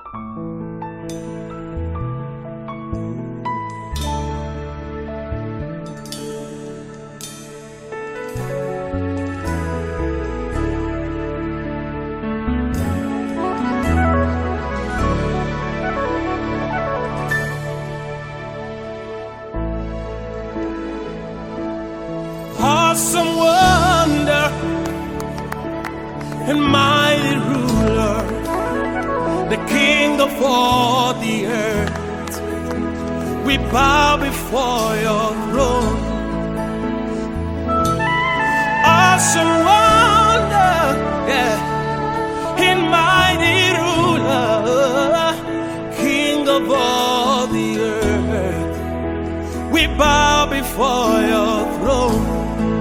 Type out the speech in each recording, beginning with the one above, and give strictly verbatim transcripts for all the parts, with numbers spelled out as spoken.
Awesome wonder and mighty ruler, the King of all the earth, we bow before your throne. Awesome wonder, yeah, and mighty ruler, King of all the earth, we bow before your throne.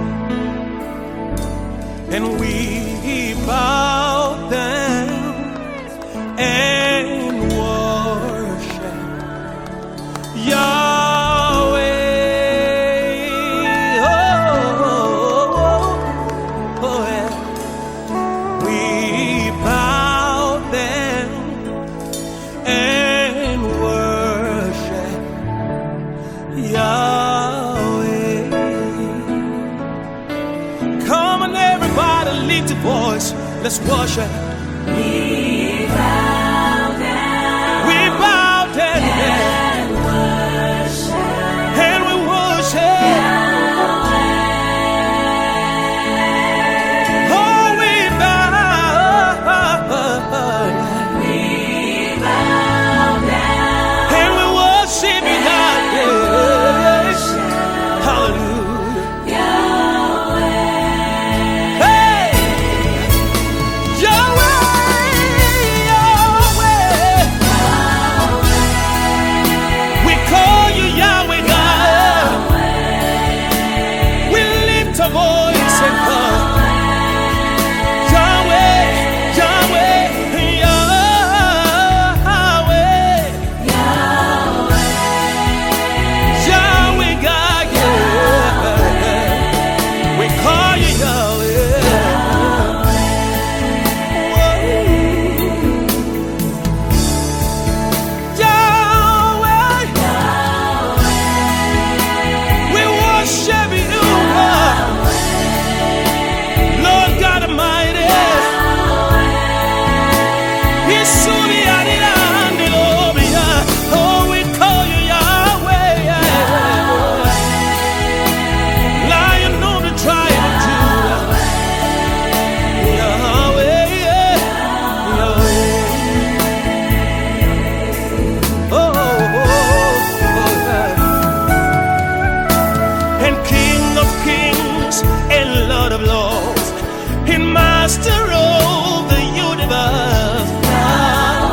And we bow down and worship Yahweh. Oh, oh, oh, yeah. We bow down and worship Yahweh. Come on, everybody, lift your voice. Let's worship. We bow down. We bow down and worship. and we worship. Yahweh. Oh, we bow. We bow down And we worship you, God. and worship Hallelujah. Yahweh. Hey! Yahweh, Yahweh. We call you Yahweh, God. We lift our voice and call Yahweh, Yahweh, Yahweh. Yahweh, God, yeah. We call you Yahweh. Yahweh. We worship you, God. Lord God Almighty. Isuri adirande lobia. Oh, we call you Yahweh. Lion of the tribe of Judah. Yahweh, Yahweh. Oh, oh, oh, yeah. And King of kings and Lord of lords and Master of the universe.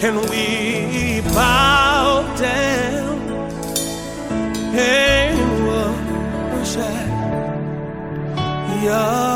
and we bow down and worship Yahweh.